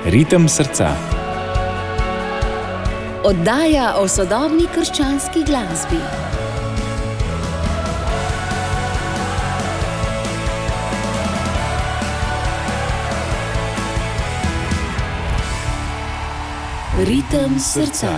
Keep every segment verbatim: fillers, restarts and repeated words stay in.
Ritem srca. Oddaja o sodobni krščanski glasbi. Ritem srca.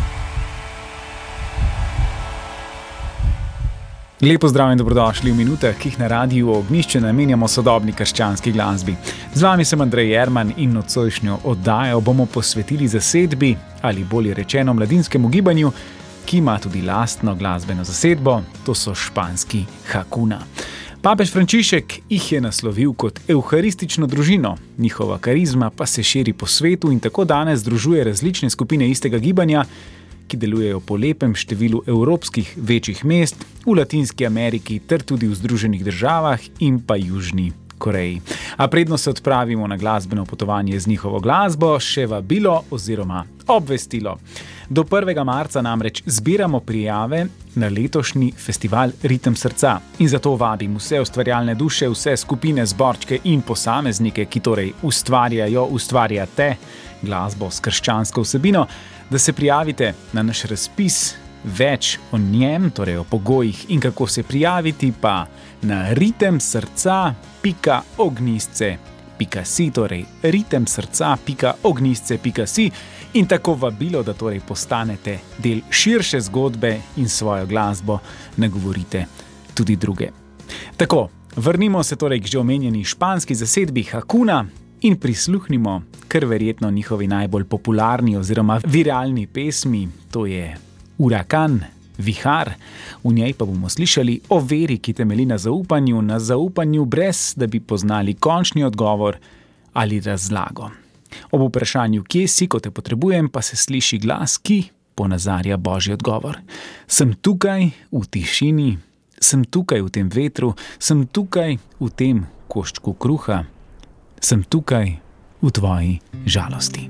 Lepo zdrav in dobrodošli v minutah, ki jih na Radiu Ognjišče namenjamo sodobni krščanski glasbi. Z vami sem Andrej Jerman in nocojšnjo oddajo bomo posvetili zasedbi, ali bolje rečeno mladinskemu gibanju, ki ima tudi lastno glasbeno zasedbo, to so španski Hakuna. Papež Frančišek jih je naslovil kot evharistično družino, njihova karizma pa se širi po svetu in tako danes združuje različne skupine istega gibanja, ki delujejo po lepem številu evropskih večjih mest, v Latinski Ameriki ter tudi v Združenih državah in pa Južni Koreji. A predno se odpravimo na glasbeno potovanje z njihovo glasbo, še vabilo oziroma obvestilo. Do prvega marca namreč zbiramo prijave na letošnji festival Ritem srca in zato vabim vse ustvarjalne duše, vse skupine, zborčke in posameznike, ki torej ustvarjajo, ustvarjate glasbo s krščansko vsebino, da se prijavite na naš razpis. Več o njem, torej o pogojih in kako se prijaviti, pa na ritem srca pika ognjisce pika si, torej ritem srca pika ognjisce pika si in tako vabilo, da torej postanete del širše zgodbe in svojo glasbo nagovorite tudi druge. Tako, vrnimo se torej k že omenjeni španski zasedbi Hakuna in prisluhnimo kar verjetno njihovi najbolj popularni oziroma viralni pesmi, to je Urakan, vihar. V njej pa bomo slišali o veri, ki temelji na zaupanju, na zaupanju brez, da bi poznali končni odgovor ali razlago. Ob vprašanju, kje si, ko te potrebujem, pa se sliši glas, ki ponazarja Božji odgovor. Sem tukaj v tišini, sem tukaj v tem vetru, sem tukaj v tem koščku kruha, sem tukaj v tvoji žalosti.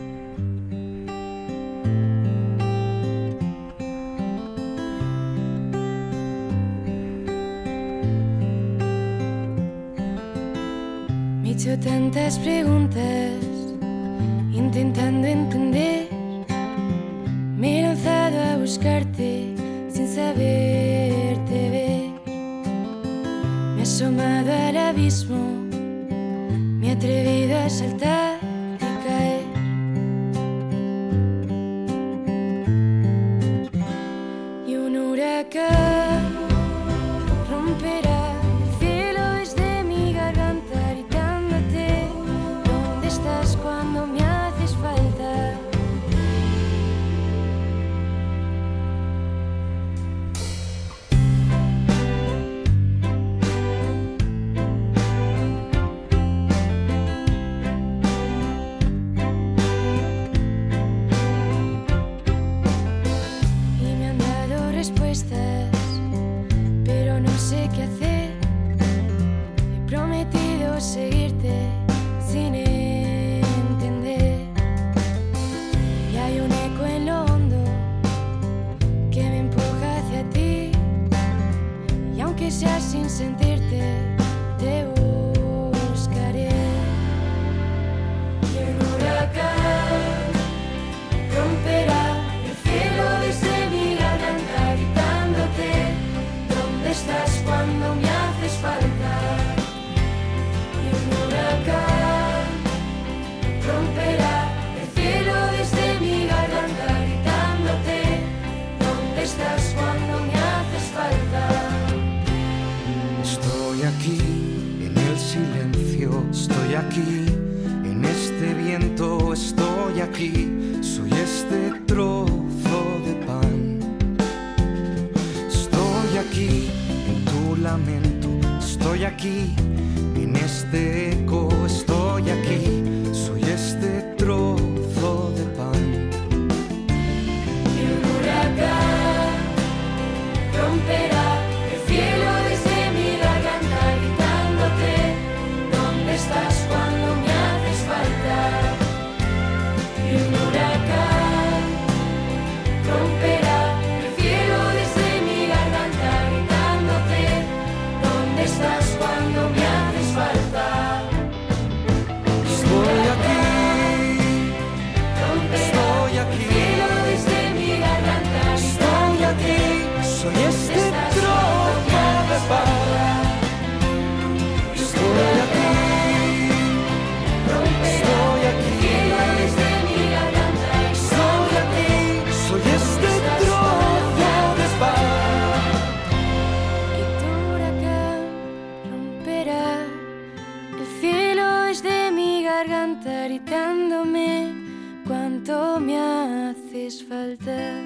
Me he hecho tantas preguntas, intentando entender. Me he lanzado a buscarte sin saberte ver. Me he asomado al abismo, me he atrevido a saltar y caer. Y un huracán romperá el cielo desde mi garganta, gritándote, ¿dónde estás cuando me haces falta? Pero no sé qué hacer. He prometido seguirte sin entender. Y hay un eco en lo hondo que me empuja hacia ti. Y aunque sea sin sentirte, te buscaré. Y el huracán romperá el cielo desde mi garganta, gritándote, ¿dónde estás cuando me haces falta? Y un huracán romperá el cielo desde mi garganta, gritándote, ¿dónde estás cuando me haces falta? Estoy aquí en el silencio, estoy aquí en este viento, estoy aquí, soy este trozo de pan. Estoy aquí en tu lamento, estoy aquí en este eco, estoy aquí, soy este trozo de pan. Y un huracán romperá el cielo desde mi garganta, gritándote, ¿dónde estás cuando me haces falta? Y un huracán romperá el cielo desde mi garganta, gritándote, ¿dónde estás cuando me haces falta? garganta gritándome cuánto me haces falta.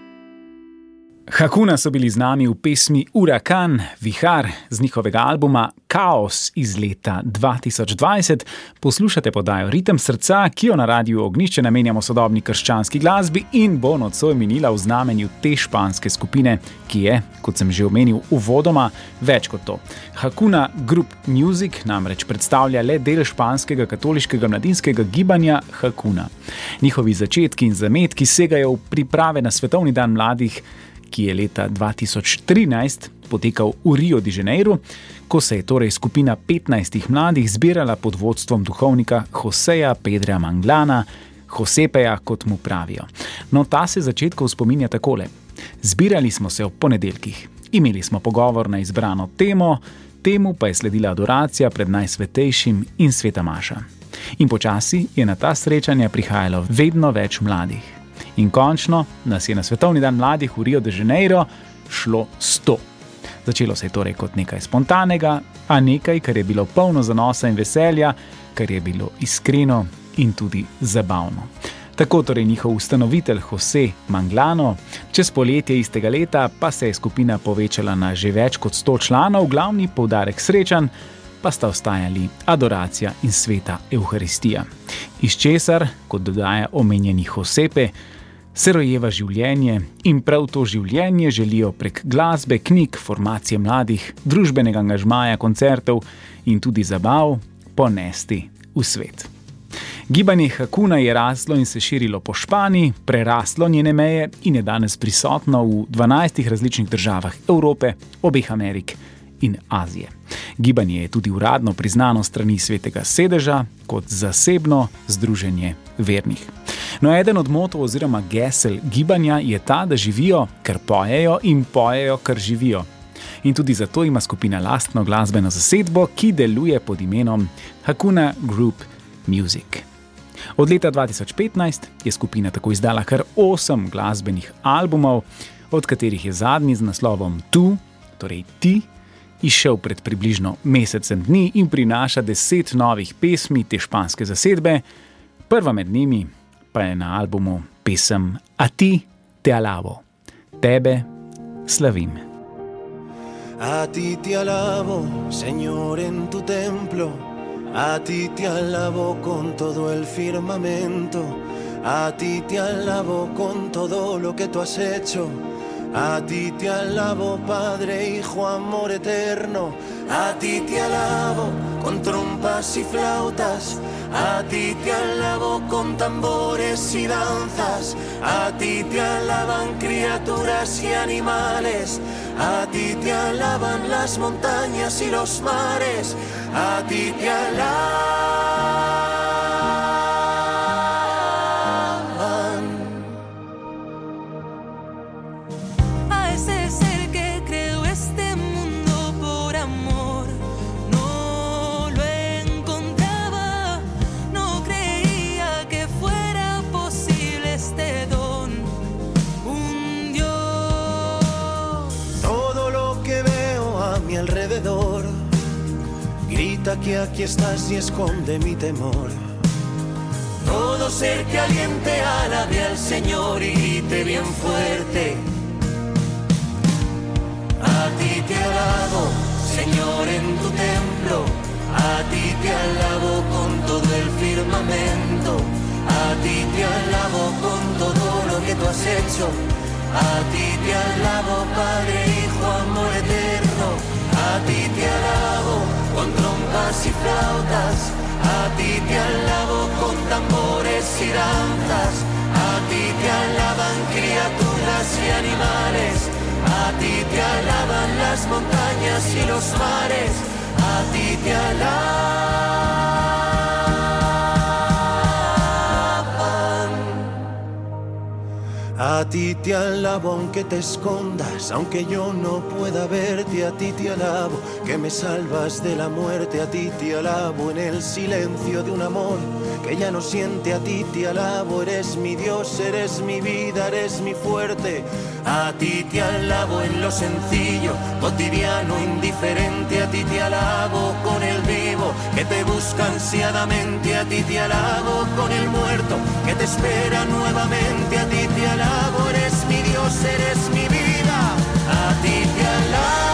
Hakuna so bili z nami v pesmi Urakan, vihar z njihovega albuma Kaos iz leta dva tisoč dvajset. Poslušate podajo Ritem srca, ki jo na Radiu Ognjišče namenjamo sodobni krščanski glasbi in bo nocoj minila v znamenju te španske skupine, ki je, kot sem že omenil uvodoma, več kot to. Hakuna Group Music namreč predstavlja le del španskega katoliškega mladinskega gibanja Hakuna. Njihovi začetki in zametki segajo v priprave na Svetovni dan mladih, ki je leta dva tisoč trinajst potekal v Rio de Janeiro, ko se je torej skupina petnajstih mladih zbirala pod vodstvom duhovnika Joseja Pedra Manglana, Josepeja, kot mu pravijo. No, ta se začetkov spominja takole. Zbirali smo se ob ponedeljkih, imeli smo pogovor na izbrano temo, temu pa je sledila adoracija pred Najsvetejšim in sveta maša. In počasi je na ta srečanja prihajalo vedno več mladih. In končno nas je na Svetovni dan mladih v Rio de Janeiro šlo sto. Začelo se je torej kot nekaj spontanega, a nekaj, kar je bilo polno zanosa in veselja, kar je bilo iskreno in tudi zabavno. Tako torej njihov ustanovitelj Jose Manglano, čez poletje istega leta pa se je skupina povečala na že več kot sto članov, glavni poudarek srečanj pa sta ostajali adoracija in sveta Evharistija. Iz česar, kot dodaja omenjeni Josepe, se rojeva življenje in prav to življenje želijo prek glasbe, knjig, formacije mladih, družbenega angažmaja, koncertov in tudi zabav ponesti v svet. Gibanje Hakuna je raslo in se širilo po Španiji, preraslo njene meje in je danes prisotno v dvanajstih različnih državah Evrope, obeh Amerik in Azije. Gibanje je tudi uradno priznano strani Svetega sedeža kot zasebno združenje vernih. No, eden od motov oziroma gesel gibanja je ta, da živijo, ker pojejo in pojejo, ker živijo. In tudi zato ima skupina lastno glasbeno zasedbo, ki deluje pod imenom Hakuna Group Music. Od leta dva tisoč petnajst je skupina tako izdala kar osem glasbenih albumov, od katerih je zadnji z naslovom Tu, torej Ti, izšel pred približno mesecem dni in prinaša deset novih pesmi te španske zasedbe. Prva med njimi pa je na albumu pesem A ti te alabo, tebe slavim. A ti te alabo, Señor, en tu templo, a ti te alabo con todo el firmamento, a ti te alabo con todo lo que tú has hecho. A ti te alabo, Padre, Hijo, amor eterno. A ti te alabo con trompas y flautas. A ti te alabo con tambores y danzas. A ti te alaban criaturas y animales. A ti te alaban las montañas y los mares. A ti te alaban. Grita que aquí estás y esconde mi temor. Todo ser que aliente alabe al Señor y grite bien fuerte. A ti te alabo, Señor, en tu templo. A ti te alabo con todo el firmamento. A ti te alabo con todo lo que tú has hecho. A ti te alabo, Padre, Hijo, amor eterno. A ti te alabo con trompas y flautas. A ti te alabo con tambores y danzas. A ti te alaban criaturas y animales. A ti te alaban las montañas y los mares. A ti te alaban. A ti te alabo aunque te escondas, aunque yo no pueda verte. A ti te alabo que me salvas de la muerte. A ti te alabo en el silencio de un amor que ya no siente. A ti te alabo, eres mi Dios, eres mi vida, eres mi fuerte. A ti te alabo en lo sencillo, cotidiano, indiferente. A ti te alabo con el vivo que te busca busca ansiadamente, a ti te alabo con el muerto que te espera nuevamente, a ti te alabo, eres mi Dios, eres mi vida, a ti te alabo.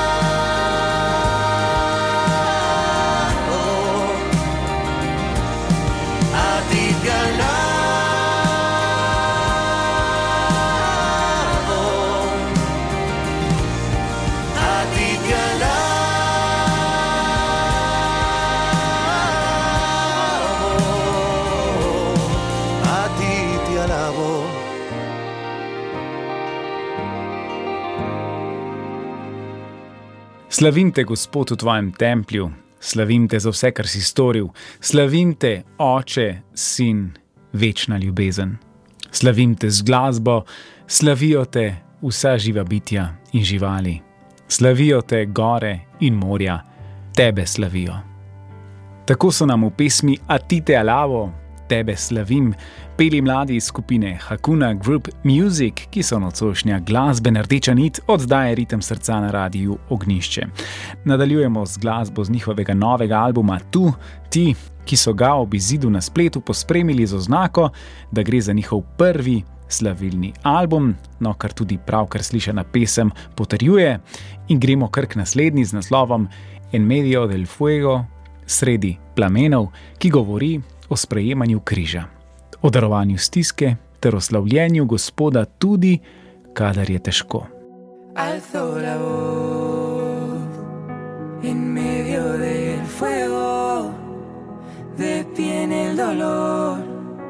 Slavim te, Gospod, v tvojem templju, slavim te za vse, kar si storil, slavim te, Oče, Sin, večna ljubezen. Slavim te z glasbo, slavijo te vsa živa bitja in živali. Slavijo te gore in morja, tebe slavijo. Tako so nam v pesmi A ti te alabo, tebe slavim, peli mladi iz skupine Hakuna Group Music, ki so nocojšnja glasbena rdeča nit oddaje Ritem srca na radiju Ognjišče. Nadaljujemo z glasbo z njihovega novega albuma Tu, ti, ki so ga ob izidu na spletu pospremili z oznako, da gre za njihov prvi slavilni album, no kar tudi pravkar slišana pesem potrjuje, in gremo kar k naslednji z naslovom En medio del fuego, sredi plamenov, ki govori o sprejemanju križa, o darovanju stiske ter o slavljenju Gospoda tudi, kadar je težko. Alzo la voz en medio del fuego, de pie en el dolor,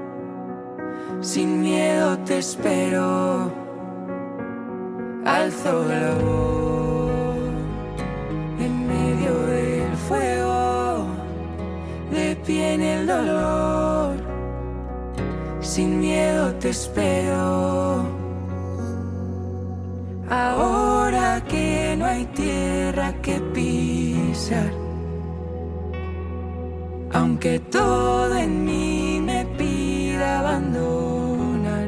sin miedo te espero. Alzo la voz en medio del fuego, de pie en el dolor, sin miedo te espero. Ahora que no hay tierra que pisar, aunque todo en mí me pida abandonar,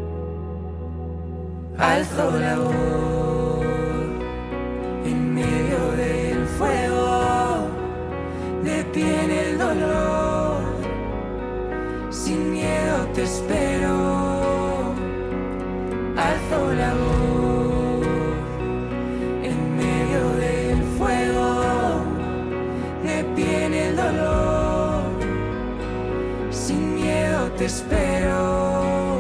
alzo la voz en medio del fuego, de pie en el dolor, sin miedo te espero. Alzo la voz en medio del fuego, de pie en el dolor, sin miedo te espero.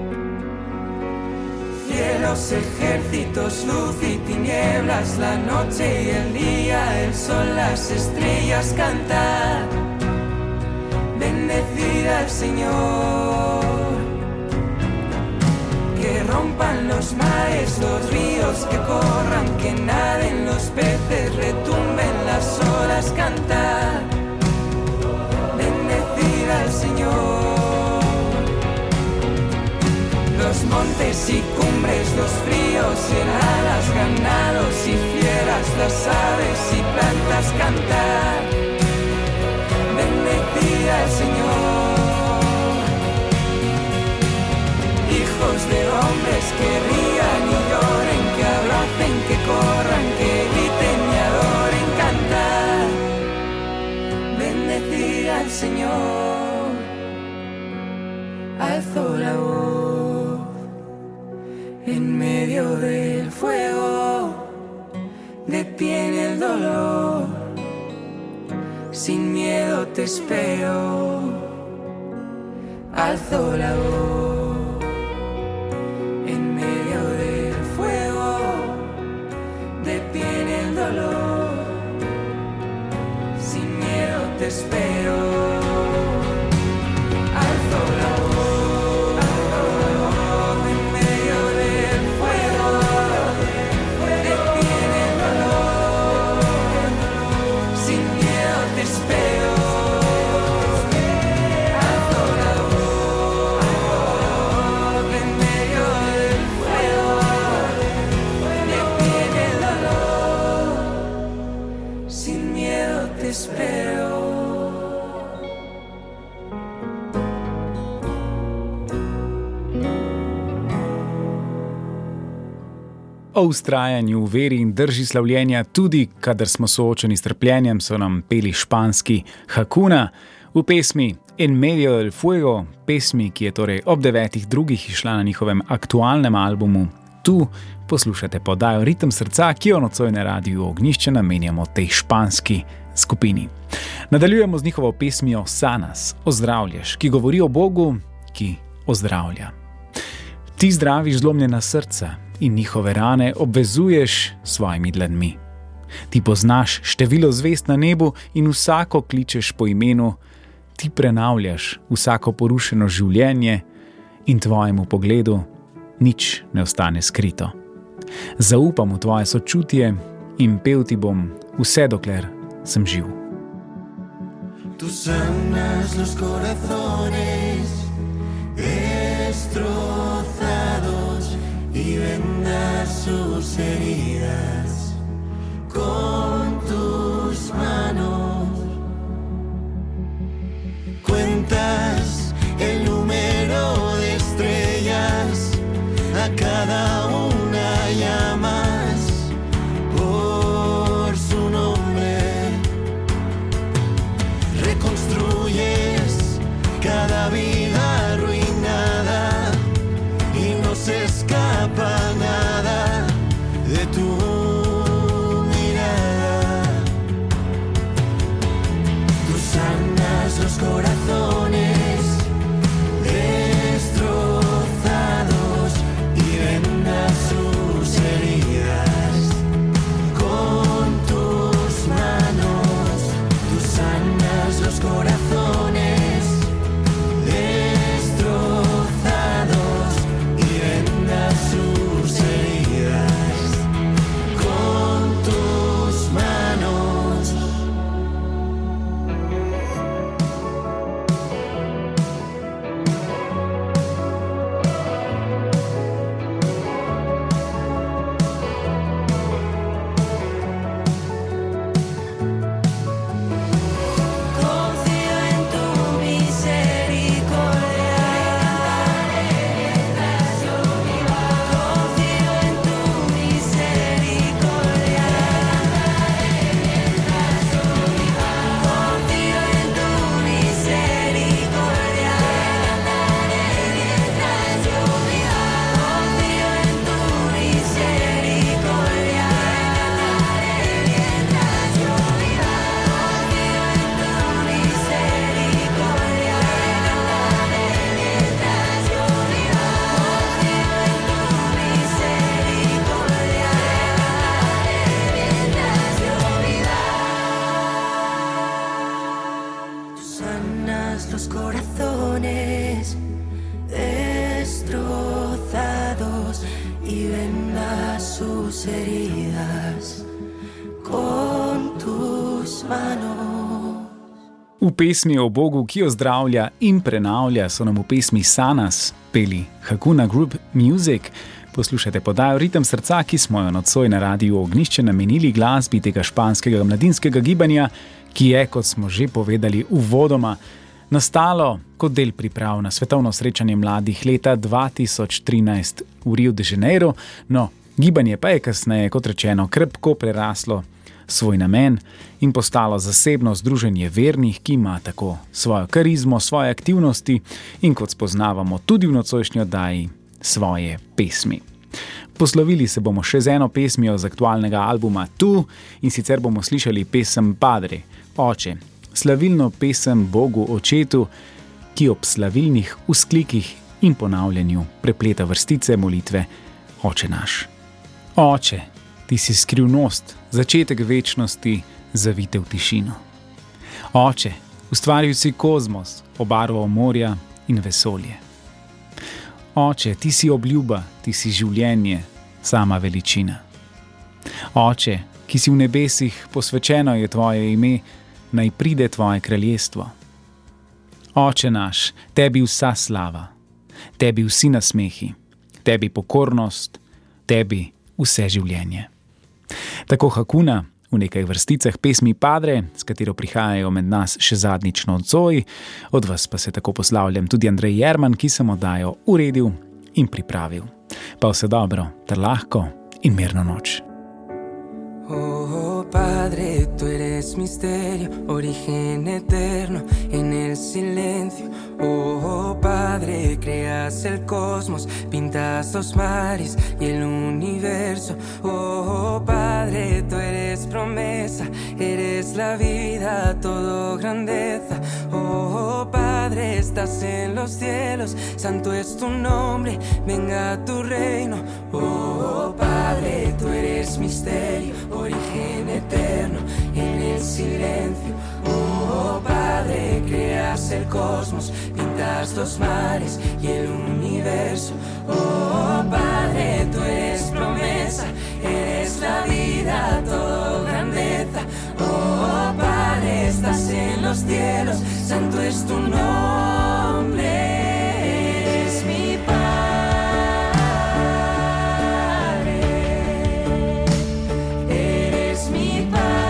Cielos, ejércitos, luz y tinieblas, la noche y el día, el sol, las estrellas cantar. Bendecida al Señor. Que rompan los mares, los ríos que corran, que naden los peces, retumben las olas cantar. Bendecida al Señor. Los montes y cumbres, los fríos y heladas, ganados y fieras, las aves y plantas cantar. Bendecida al Señor. Hijos de hombres que rían y lloren, que abracen, que corran, que griten y adoren cantar. Bendecida al Señor. Alzo la voz en medio del fuego, de pie en el dolor, sin miedo te espero. Alzo la voz en medio del fuego, de pie en el dolor, sin miedo te espero. Alzo la voz en medio del fuego, de pie en el dolor, sin miedo te espero. Alzo la voz en medio del fuego, de pie en el dolor, sin miedo te espero. O vztrajanju, veri in drži slavljenja, tudi kadar smo soočeni s trpljenjem, so nam peli španski Hakuna v pesmi En medio del fuego, pesmi, ki je torej ob devetih drugih išla na njihovem aktualnem albumu. Tu poslušate podajo Ritem srca, ki jo nocoj na Radiu Ognjišče namenjamo tej španski skupini. Nadaljujemo z njihovo pesmijo Sanas, ozdravljaš, ki govori o Bogu, ki ozdravlja. Ti zdraviš zlomljena srca in njihove rane obvezuješ svojimi dlanmi. Ti poznaš število zvezd na nebu in vsako kličeš po imenu. Ti prenavljaš vsako porušeno življenje in tvojemu pogledu nič ne ostane skrito. Zaupam v tvoje sočutje in pel ti bom vse dokler sem živ. Tú sanas los corazones destrozados y vendas sus heridas con tus manos. Cuentas el número de estrellas, a cada una llamas por su nombre. Reconstruyes cada vida arruinada y no se escapa nada de tu mirada. Tú sanas los corazones destrozados y vendas sus heridas con tus manos. Tú sanas los corazones destrozados y vendas sus heridas con tus manos. Confío en tu misericordia. Confío en tu misericordia. Confío en tu misericordia. Confío en tu misericordia. Tú sanas los corazones destrozados y vendas sus heridas con tus manos. V pesmi o Bogu, ki ozdravlja in prenavlja, so nam v pesmi Sanas peli Hakuna Group Music. Poslušajte podajo Ritem srca, ki smo jo nocoj na Radiu Ognjišče namenili glasbi tega španskega mladinskega gibanja, ki je, kot smo že povedali uvodoma, nastalo kot del priprav na svetovno srečanje mladih leta dva tisoč trinajst v Rio de Janeiro. No, gibanje pa je kasneje, kot rečeno, krepko preraslo svoj namen in postalo zasebno združenje vernih, ki ima tako svojo karizmo, svoje aktivnosti in, kot spoznavamo tudi v nocojšnji oddaji, svoje pesmi. Poslovili se bomo še z eno pesmijo z aktualnega albuma Tu, in sicer bomo slišali pesem Padre, Oče, slavilno pesem Bogu Očetu, ki ob slavilnih vzklikih in ponavljanju prepleta vrstice molitve Oče naš. Oče, ti si skrivnost, začetek večnosti, zavite v tišino. Oče, ustvaril si kozmos, obarval morja in vesolje. Oče, ti si obljuba, ti si življenje, sama veličina. Oče, ki si v nebesih, posvečeno je tvoje ime, naj pride tvoje kraljestvo. Oče naš, tebi vsa slava, tebi vsi nasmehi, tebi pokornost, tebi vse življenje. Tako Hakuna v nekaj vrsticah pesmi Padre, s katero prihajajo med nas še zadnjič nocoj. Od vas pa se tako poslavljam tudi Andrej Jerman, ki sem oddajo uredil in pripravil. Pa vse dobro ter lahko in mirno noč. Oh Padre, tú eres misterio, origen eterno en el silencio. Oh Padre, creas el cosmos, pintas los mares y el universo. Oh Padre, tú eres promesa, eres la vida, todo grandeza. Oh Padre, estás en los cielos, santo es tu nombre, venga tu reino. Oh Padre, tú eres misterio, origen eterno en el silencio. Oh Padre, creas el cosmos, pintas los mares y el universo. Oh Padre, tú eres promesa, eres la vida, todo grandeza. Oh Padre, estás en los cielos, santo es tu nombre. Eres mi Padre, eres mi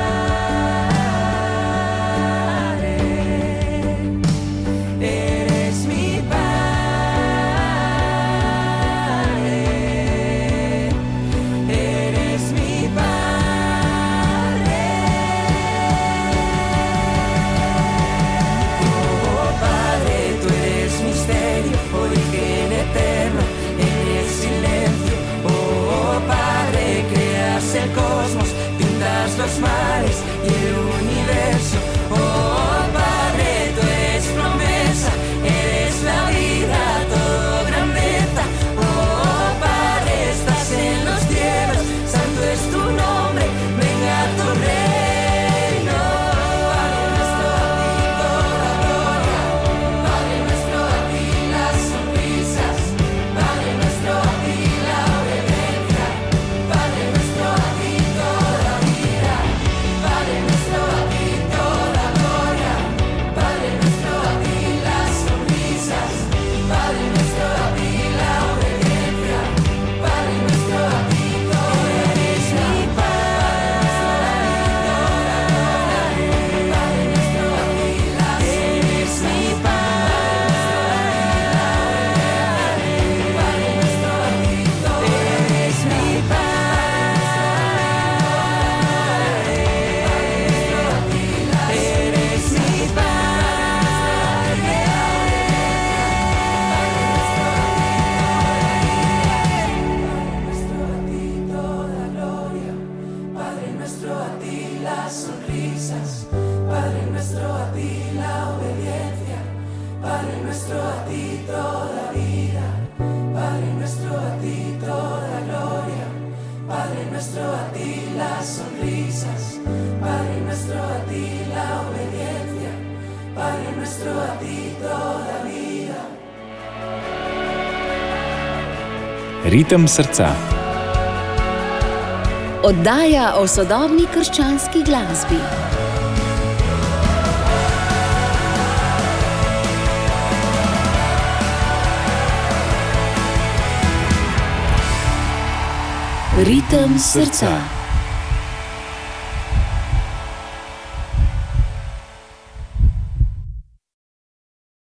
Padre, eres mi Padre, eres mi Padre. Oh Padre, tú eres misterio, origen eterno en el silencio. Oh Padre, creas el cosmos, pintas los mares y el universo. Oh Padre, tú eres promesa, eres la vida, todo grandeza. Oh Padre, estás en los cielos, santo es tu nombre, venga tu reino. Padre nuestro, a ti toda gloria. Padre nuestro, a ti las sonrisas. Padre nuestro, a ti la obediencia. Padre nuestro, a ti toda vida. Padre nuestro, a ti toda gloria. Padre nuestro, a ti las sonrisas. Padre nuestro, a ti la obediencia. Padre nuestro, a ti todo. Eres mi Padre. Padre nuestro, a ti las eres mi Padre. Padre nuestro, a ti todo. Eres mi Padre. Eres mi Padre. Padre nuestro, a ti las sonrisas. Padre nuestro, a ti la obediencia. Padre nuestro, a ti toda vida. Padre nuestro, a ti toda gloria. Padre nuestro, a ti las sonrisas. Padre nuestro, a ti la obediencia. Padre nuestro, a ti toda vida. Ritem srca. Oddaja o sodobni krščanski glasbi. Ritem srca.